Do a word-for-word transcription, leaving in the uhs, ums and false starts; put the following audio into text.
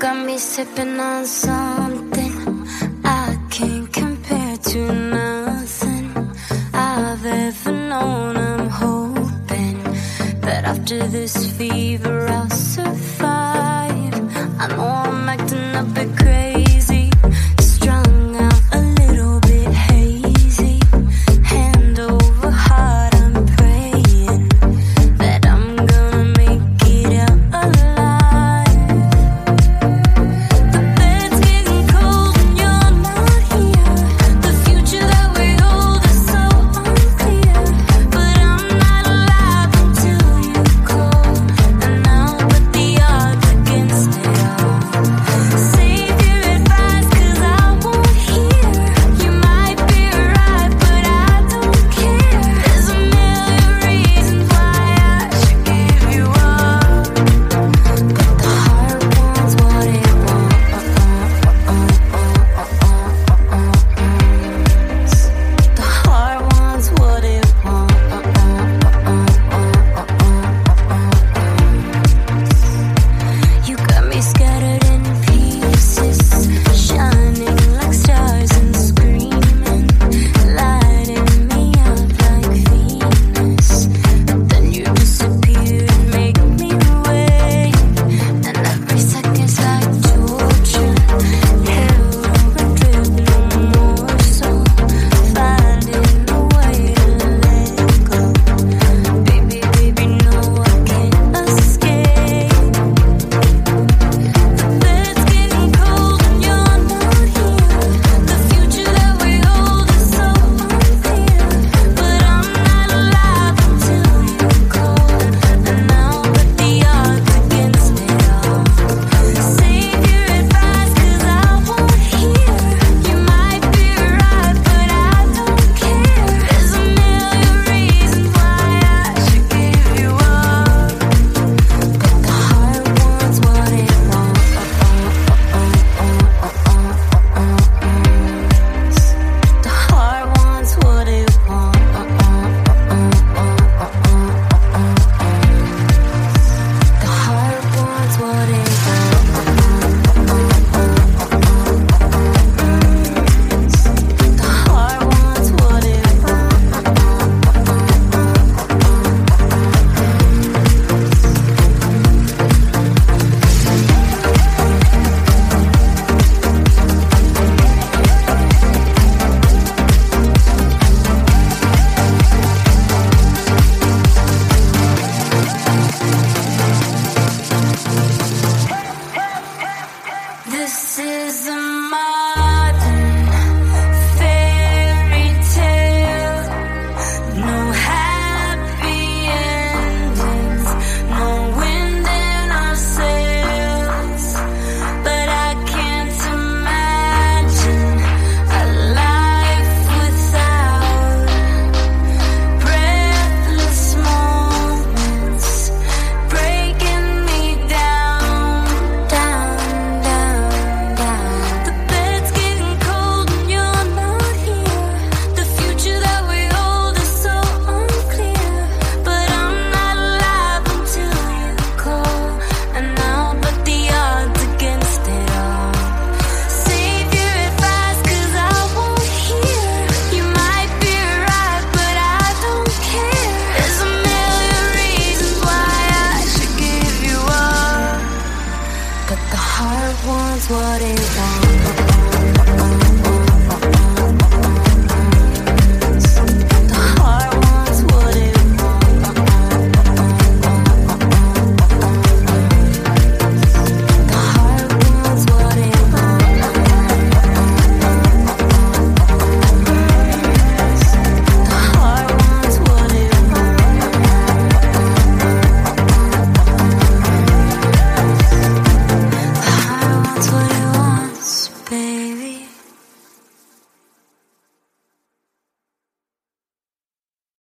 got me sipping on something I can't compare to nothing I've ever known. I'm hoping that after this fever I'll survive. I know I'm acting a bit crazy, strung out a little bit hazy, hand over heart I'm praying that I'm gonna make it out alive. The bed's getting cold and you're not here. The future that we hold is so unclear, but I'm not alive until you call, and I'll put the odds against it all. Save your advice, cause I won't hear. You might be right, but I don't care. There's a million reasons why I should give you up, but the heart wants what it wants. The heart wants what it wants. You got me scattered in pieces, shining like stars and screaming, lighting me up like Venus. Then you disappear and make me wait, and every second's like torture. Held and driven no more, so finding a way to let go. Baby, baby, no, I can't escape. The bed's getting cold and you're not here. The future that we hold is so unclear, but I'm not alive until you call, and I'll put the odds against it all. Save your advice, cause I won't hear. You might be right, but I don't care. There's a million reasons why I should give you up, but the heart wants what it wants. The heart wants what it wants. The heart wants what it wants. The heart wants what it This is a modern fairy tale. No happy endings, no wind in our sails. But I can't imagine a life without breathless moments breaking me down, down, down, down. The bed's getting cold and you're not here. The future that we hold is so unclear, but I'm not alive until you call, and I'll put the odds against it all. Save your advice, cause I won't hear. You might be right, but I don't care. There's a million reasons why I should give you up, but the heart wants what it wants.